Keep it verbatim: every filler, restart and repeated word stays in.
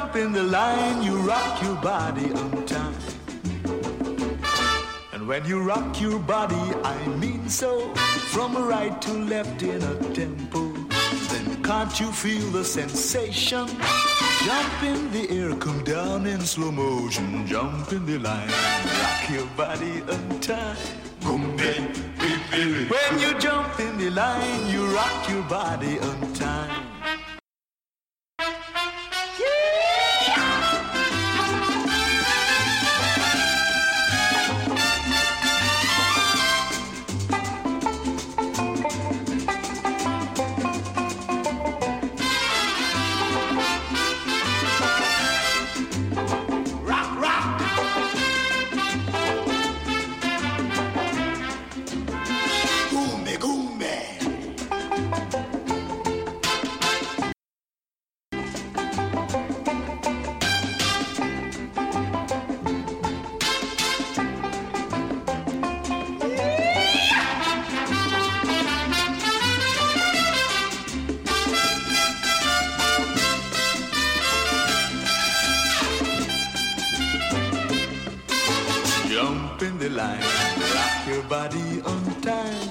jump in the line, you rock your body on time. And when you rock your body, I mean so, from right to left in a tempo, then can't you feel the sensation? Jump in the air, come down in slow motion, jump in the line, rock your body on time. When you jump in the line, you rock your body on time. Jump in the line, rock your body on